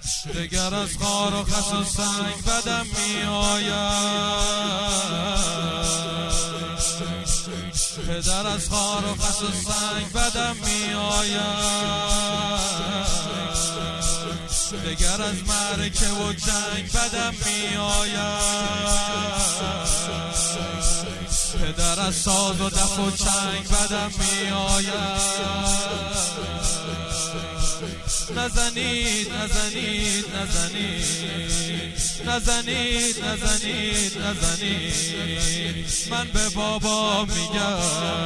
دگر از خار و خس و سنگ بدم می آید، پدر از خار و خس و سنگ بدم می آید، دگر از معرکه و جنگ بدم می آید، پدر از ساز و دف و چنگ بدم می آید. نزنید نزنید نزنید نزنید نزنید نزنید، من به بابا میگم،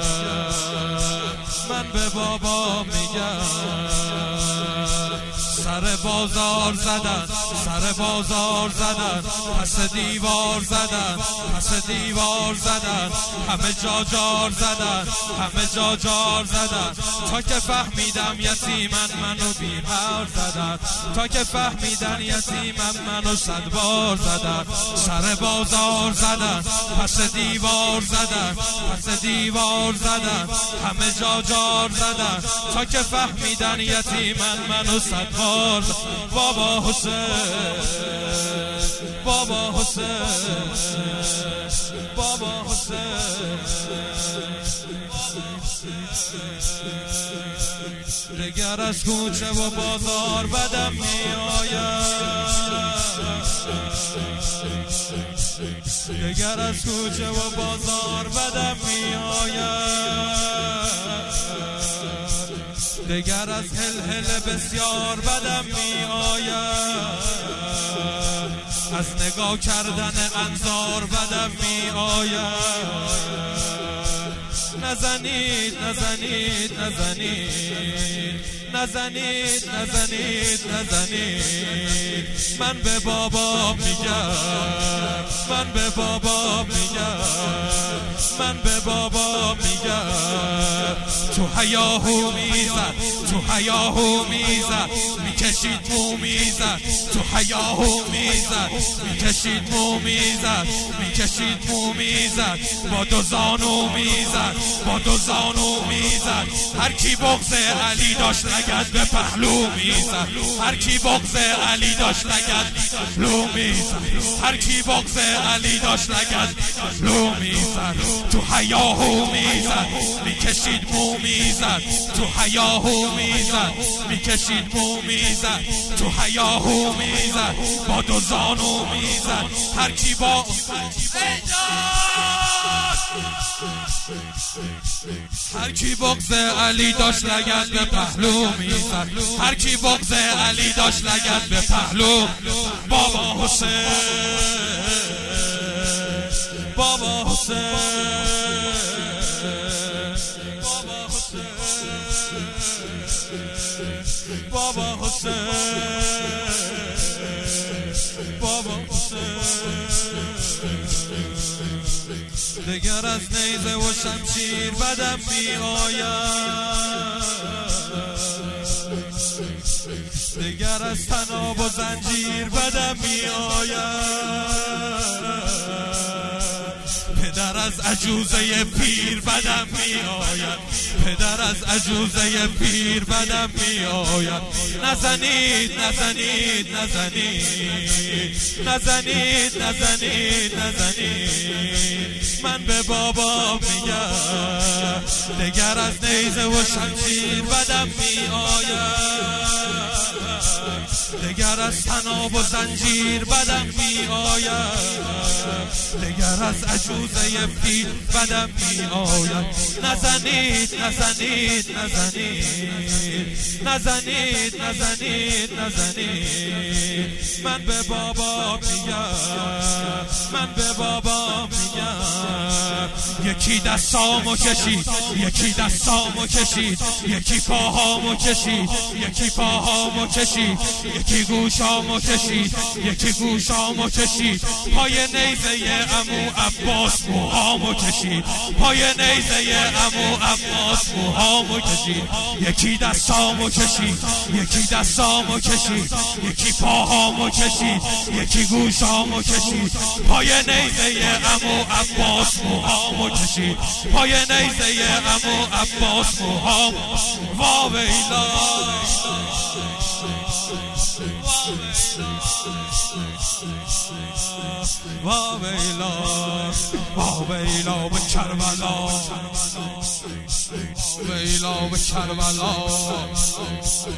من به بابا میگم. سر بازار زدن، سر بازار زدن، پس دیوار زدن، پس دیوار زدن، همه جا جار زدن، همه جا جار زدن، تا که فهمیدم یتیمن منو بی‌پر زدن، تا که فهمیدن یتیمن منو 100 بار زدن. سر بازار زدن، پس دیوار زدن، پس دیوار زدن، همه جا جار زدن، تا که فهمیدن یتیمن منو 100 بار. بابا حسین، بابا حسین، بابا حسین. دگر از کوچه و بازار بدم می آید، دگر از کوچه و بازار بدم می آید، دگر از هلهله بسیار بدم می آید، از نگاه کردن انظار بدم می آید. نزنید نزنید نزنید نزنید نزنید نزنید، من به بابا میگم، من به بابا میگم، من به بابا میگم. تو هیاهو میزد، تو هیاهو میزد، میکشید مو میزد، تو هیاهو میزد، میکشید مو میزد، میکشید مو میزد، با 2 زانو میزد، با 2 زانو میزد. هر کی بغض علی داشت لگد به پهلو میزد، هر کی بغض علی داشت لگد لو میزد، هر کی بغض علی داشت لگد لو میزد. تو هیاهو میزد، میکشید مو میزد، تو هیاهو میزد، میکشید مو میزد، تو هیاهو میزد، با 2 زانو میزد. هر کی با هر کی بغض علی داشت لگد به پهلو میزد، هر کی بغض علی داشت لگد به پهلو. بابا حسین، بابا حسین، بابا حسین، بابا حسین، بابا حسین. دگر از نیزه و شمشیر بدم می آید، دگر از طناب و زنجیر بدم می آید، پدر از عجوزه پیر بدم می آید، پدر از عجوزه پیر بدم می آید. نزنید نزنید نزنید نزنید نزنید نزنید، من به بابا میگم. دگر از نیزه و شمشیر بدم می آید، دگر از طناب و زنجیر بدم می آید، دگر از عجوزه پیر بدم می آید. نزنید نزنید نزنید نزنید نزنید نزنید، من به بابا میگم، من به بابا میگم. یکی دستامو کشید، یکی دستامو کشید، یکی پاهامو کشید، یکی پاهامو کشید، یکی گوشامو کشید، یکی گوشامو کشید. پای نیزه عمو عباس موهامو کشید، پای نیزه عمو عباس موهامو کشید. یکی دستامو کشید، یکی دستامو کشید، یکی پاهامو کشید، یکی گوشامو کشید. پای نیزه عمو عباس موهامو کشید، پای نیزه عمو عباس موهامو. واویلا وا ویلا به کربلا، ویلا به کربلا.